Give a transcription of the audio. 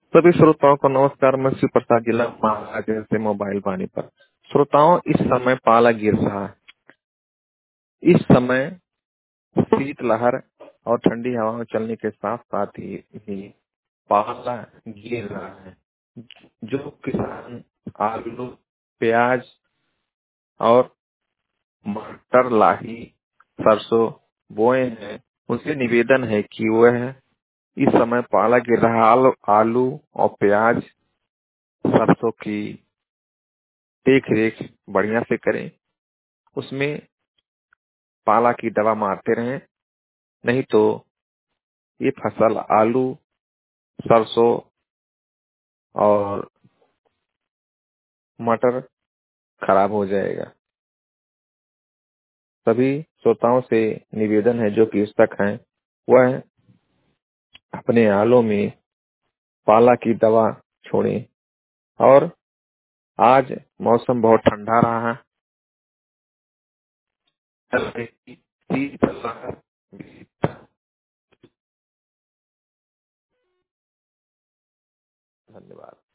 सभी श्रोताओं को नमस्कार। मैं शिव प्रसाद जिला महाराज से मोबाइल वाणी पर। श्रोताओं, इस समय पाला गिर रहा है। इस समय शीतलहर और ठंडी हवाएं चलने के साथ साथ ही पाला गिर रहा है। जो किसान आलू, प्याज और मटर, लाही, सरसों बोए हैं, उनसे निवेदन है कि वह इस समय पाला गिर रहा आलू और प्याज, सरसों की देख रेख बढ़िया से करें। उसमें पाला की दवा मारते रहें, नहीं तो ये फसल आलू, सरसों और मटर खराब हो जाएगा। सभी श्रोताओं से निवेदन है जो कृषक हैं, वह अपने आलू में पाला की दवा छोड़ें। और आज मौसम बहुत ठंडा रहा है। धन्यवाद।